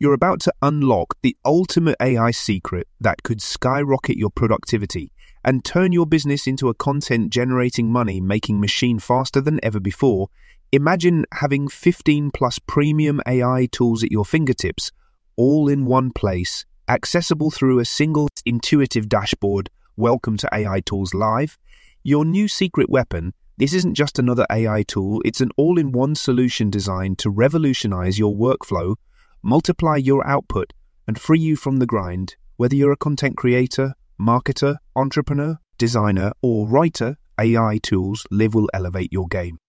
You're about to unlock the ultimate AI secret that could skyrocket your productivity and turn your business into a content-generating money-making machine faster than ever before. Imagine having 15 plus premium AI tools at your fingertips, all in one place, accessible through a single intuitive dashboard. Welcome to AI Tools Live. Your new secret weapon. This isn't just another AI tool, it's an all-in-one solution designed to revolutionize your workflow, multiply your output, and free you from the grind. Whether you're a content creator, marketer, entrepreneur, designer, or writer, AI Tools Live will elevate your game.